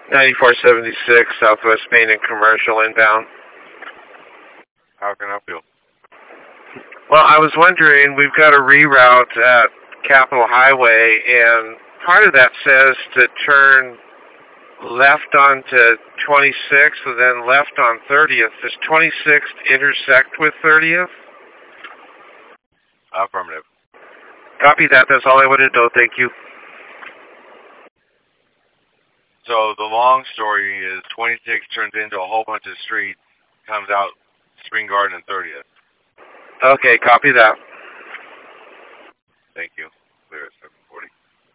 9476 Southwest Main and Commercial inbound. How can I help you? Well, I was wondering, we've got a reroute at Capitol Highway, and part of that says to turn left onto 26th and then left on 30th. Does 26th intersect with 30th? Affirmative. Copy that. That's all I wanted to know. Thank you. So the long story is 26 turns into a whole bunch of streets, comes out Spring Garden and 30th. Okay, copy that. Thank you. Clear it.